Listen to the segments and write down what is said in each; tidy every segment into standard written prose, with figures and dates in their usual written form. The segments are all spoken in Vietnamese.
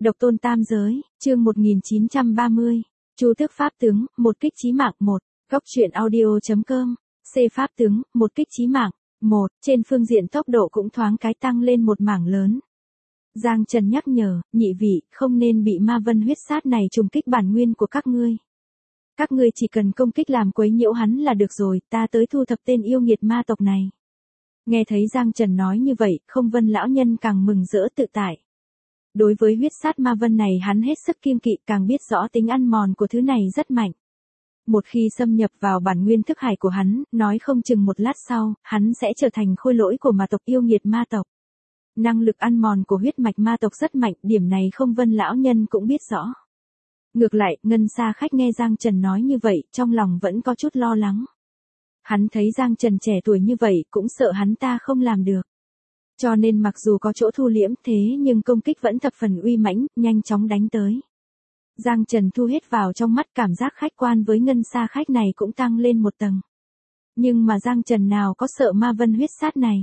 Độc tôn tam giới, chương 1930. Chu Tước Pháp Tướng, một kích chí mạng 1. Góc truyện audio.com. C Pháp Tướng, một kích chí mạng 1. Trên phương diện tốc độ cũng thoáng cái tăng lên một mảng lớn. Giang Trần nhắc nhở, nhị vị, không nên bị ma vân huyết sát này trùng kích bản nguyên của các ngươi. Các ngươi chỉ cần công kích làm quấy nhiễu hắn là được rồi, ta tới thu thập tên yêu nghiệt ma tộc này. Nghe thấy Giang Trần nói như vậy, Không Vân lão nhân càng mừng rỡ tự tại. Đối với huyết sát ma vân này hắn hết sức kiêng kỵ, càng biết rõ tính ăn mòn của thứ này rất mạnh. Một khi xâm nhập vào bản nguyên thức hải của hắn, nói không chừng một lát sau, hắn sẽ trở thành khôi lỗi của ma tộc yêu nghiệt ma tộc. Năng lực ăn mòn của huyết mạch ma tộc rất mạnh, điểm này Không Vân lão nhân cũng biết rõ. Ngược lại, Ngân Sa Khách nghe Giang Trần nói như vậy, trong lòng vẫn có chút lo lắng. Hắn thấy Giang Trần trẻ tuổi như vậy, cũng sợ hắn ta không làm được. Cho nên mặc dù có chỗ thu liễm thế nhưng công kích vẫn thập phần uy mãnh, nhanh chóng đánh tới. Giang Trần thu hết vào trong mắt, cảm giác khách quan với Ngân Sa Khách này cũng tăng lên một tầng. Nhưng mà Giang Trần nào có sợ ma vân huyết sát này.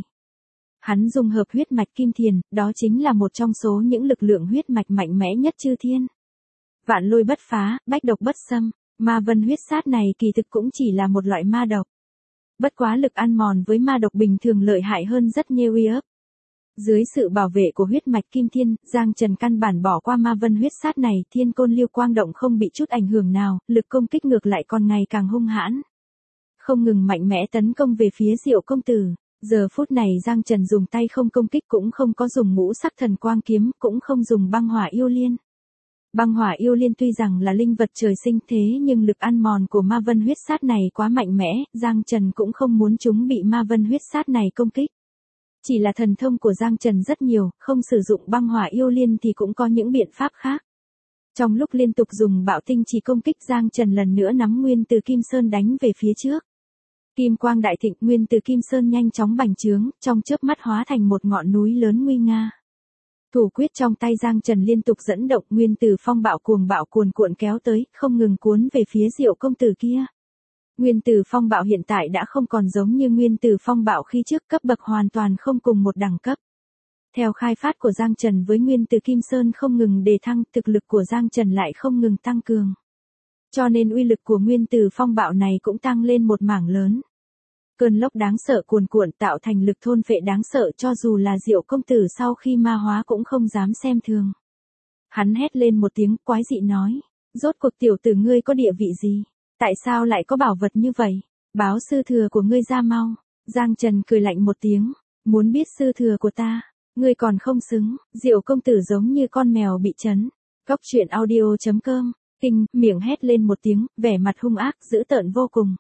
Hắn dung hợp huyết mạch kim thiền, đó chính là một trong số những lực lượng huyết mạch mạnh mẽ nhất chư thiên. Vạn lôi bất phá, bách độc bất xâm, ma vân huyết sát này kỳ thực cũng chỉ là một loại ma độc. Bất quá lực ăn mòn với ma độc bình thường lợi hại hơn rất nhiều uy ấp. Dưới sự bảo vệ của huyết mạch kim thiên, Giang Trần căn bản bỏ qua ma vân huyết sát này, thiên côn liêu quang động không bị chút ảnh hưởng nào, lực công kích ngược lại còn ngày càng hung hãn. Không ngừng mạnh mẽ tấn công về phía Diệu công tử. Giờ phút này Giang Trần dùng tay không công kích, cũng không có dùng ngũ sắc thần quang kiếm, cũng không dùng băng hỏa yêu liên. Băng hỏa yêu liên tuy rằng là linh vật trời sinh thế nhưng lực ăn mòn của ma vân huyết sát này quá mạnh mẽ, Giang Trần cũng không muốn chúng bị ma vân huyết sát này công kích. Chỉ là thần thông của Giang Trần rất nhiều, không sử dụng băng hỏa yêu liên thì cũng có những biện pháp khác. Trong lúc liên tục dùng bạo tinh chỉ công kích, Giang Trần lần nữa nắm nguyên từ Kim Sơn đánh về phía trước. Kim quang đại thịnh, nguyên từ Kim Sơn nhanh chóng bành trướng, trong chớp mắt hóa thành một ngọn núi lớn nguy nga. Thủ quyết trong tay Giang Trần liên tục dẫn động, nguyên tử phong bạo cuồn cuộn kéo tới, không ngừng cuốn về phía Diệu công tử kia. Nguyên tử phong bạo hiện tại đã không còn giống như nguyên tử phong bạo khi trước, cấp bậc hoàn toàn không cùng một đẳng cấp. Theo khai phát của Giang Trần với nguyên tử Kim Sơn không ngừng đề thăng, thực lực của Giang Trần lại không ngừng tăng cường. Cho nên uy lực của nguyên tử phong bạo này cũng tăng lên một mảng lớn. Cơn lốc đáng sợ cuồn cuộn tạo thành lực thôn phệ đáng sợ, cho dù là Diệu công tử sau khi ma hóa cũng không dám xem thường. Hắn hét lên một tiếng quái dị nói, rốt cuộc tiểu tử ngươi có địa vị gì? Tại sao lại có bảo vật như vậy? Báo sư thừa của ngươi ra mau. Giang Trần cười lạnh một tiếng, muốn biết sư thừa của ta, ngươi còn không xứng. Diệu công tử giống như con mèo bị trấn. Góc truyện audio.com. Kinh, miệng hét lên một tiếng, vẻ mặt hung ác, dữ tợn vô cùng.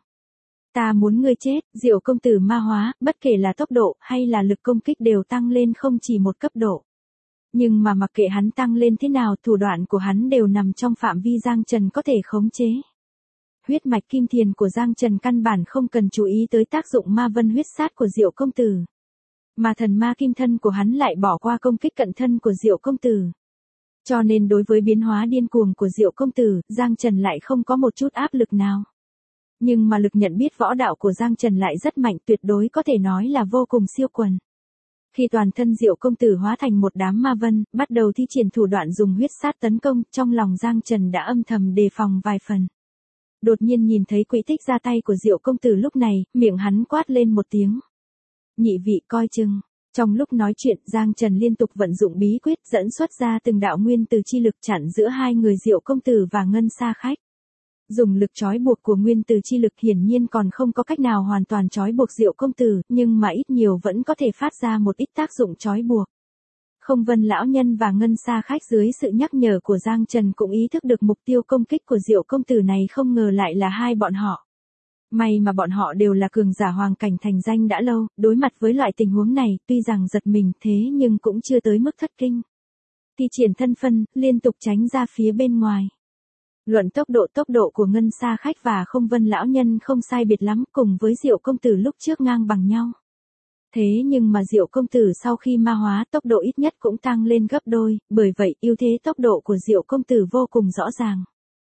Ta muốn ngươi chết. Diệu công tử ma hóa, bất kể là tốc độ hay là lực công kích đều tăng lên không chỉ một cấp độ. Nhưng mà mặc kệ hắn tăng lên thế nào, thủ đoạn của hắn đều nằm trong phạm vi Giang Trần có thể khống chế. Huyết mạch kim thiền của Giang Trần căn bản không cần chú ý tới tác dụng ma vân huyết sát của Diệu công tử. Mà thần ma kim thân của hắn lại bỏ qua công kích cận thân của Diệu công tử. Cho nên đối với biến hóa điên cuồng của Diệu công tử, Giang Trần lại không có một chút áp lực nào. Nhưng mà lực nhận biết võ đạo của Giang Trần lại rất mạnh, tuyệt đối có thể nói là vô cùng siêu quần. Khi toàn thân Diệu công tử hóa thành một đám ma vân, bắt đầu thi triển thủ đoạn dùng huyết sát tấn công, trong lòng Giang Trần đã âm thầm đề phòng vài phần. Đột nhiên nhìn thấy quỹ tích ra tay của Diệu công tử lúc này, miệng hắn quát lên một tiếng. Nhị vị coi chừng. Trong lúc nói chuyện, Giang Trần liên tục vận dụng bí quyết dẫn xuất ra từng đạo nguyên từ chi lực chặn giữa hai người Diệu công tử và Ngân Sa Khách. Dùng lực trói buộc của nguyên từ chi lực hiển nhiên còn không có cách nào hoàn toàn trói buộc Diệu công tử, nhưng mà ít nhiều vẫn có thể phát ra một ít tác dụng trói buộc. Không Vân lão nhân và Ngân Sa Khách dưới sự nhắc nhở của Giang Trần cũng ý thức được mục tiêu công kích của Diệu công tử này, không ngờ lại là hai bọn họ. May mà bọn họ đều là cường giả hoàng cảnh thành danh đã lâu, đối mặt với loại tình huống này, tuy rằng giật mình thế nhưng cũng chưa tới mức thất kinh. Thi triển thân phân, liên tục tránh ra phía bên ngoài. Luận tốc độ của Ngân Sa Khách và Không Vân lão nhân không sai biệt lắm, cùng với Diệu công tử lúc trước ngang bằng nhau. Thế nhưng mà Diệu công tử sau khi ma hóa, tốc độ ít nhất cũng tăng lên gấp đôi, bởi vậy ưu thế tốc độ của Diệu công tử vô cùng rõ ràng.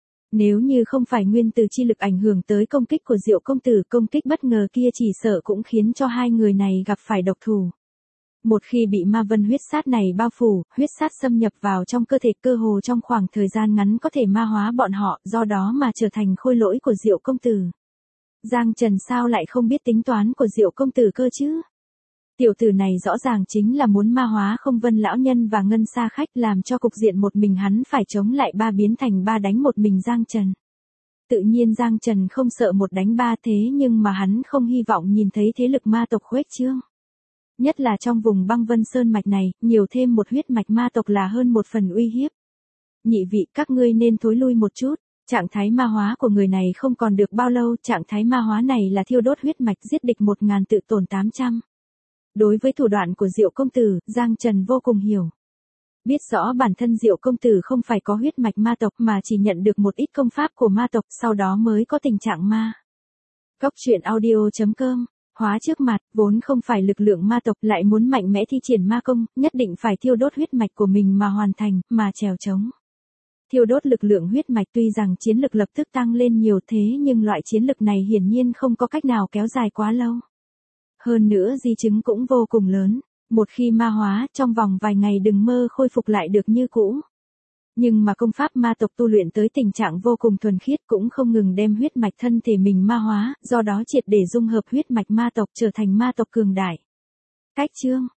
Nếu như không phải nguyên từ chi lực ảnh hưởng tới công kích của Diệu công tử, công kích bất ngờ kia chỉ sợ cũng khiến cho hai người này gặp phải độc thủ. Một khi bị ma vân huyết sát này bao phủ, huyết sát xâm nhập vào trong cơ thể, cơ hồ trong khoảng thời gian ngắn có thể ma hóa bọn họ, do đó mà trở thành khôi lỗi của Diệu công tử. Giang Trần sao lại không biết tính toán của Diệu công tử cơ chứ? Tiểu tử này rõ ràng chính là muốn ma hóa Không Vân lão nhân và Ngân Sa khách, làm cho cục diện một mình hắn phải chống lại ba biến thành ba đánh một mình Giang Trần. Tự nhiên Giang Trần không sợ một đánh ba, thế nhưng mà hắn không hy vọng nhìn thấy thế lực ma tộc khuếch trương. Nhất là trong vùng băng vân sơn mạch này, nhiều thêm một huyết mạch ma tộc là hơn một phần uy hiếp. Nhị vị, các ngươi nên thối lui một chút. Trạng thái ma hóa của người này không còn được bao lâu, trạng thái ma hóa này là thiêu đốt huyết mạch, giết địch 1000 tự tổn 800. Đối với thủ đoạn của Diệu công tử, Giang Trần vô cùng hiểu. Biết rõ bản thân Diệu công tử không phải có huyết mạch ma tộc mà chỉ nhận được một ít công pháp của ma tộc, sau đó mới có tình trạng ma. Góc truyện audio.com. Hóa trước mặt, vốn không phải lực lượng ma tộc, lại muốn mạnh mẽ thi triển ma công, nhất định phải thiêu đốt huyết mạch của mình mà hoàn thành, mà trèo trống. Thiêu đốt lực lượng huyết mạch tuy rằng chiến lực lập tức tăng lên nhiều, thế nhưng loại chiến lực này hiển nhiên không có cách nào kéo dài quá lâu. Hơn nữa di chứng cũng vô cùng lớn, một khi ma hóa, trong vòng vài ngày đừng mơ khôi phục lại được như cũ. Nhưng mà công pháp ma tộc tu luyện tới tình trạng vô cùng thuần khiết cũng không ngừng đem huyết mạch thân thể mình ma hóa, do đó triệt để dung hợp huyết mạch ma tộc trở thành ma tộc cường đại. Cách chương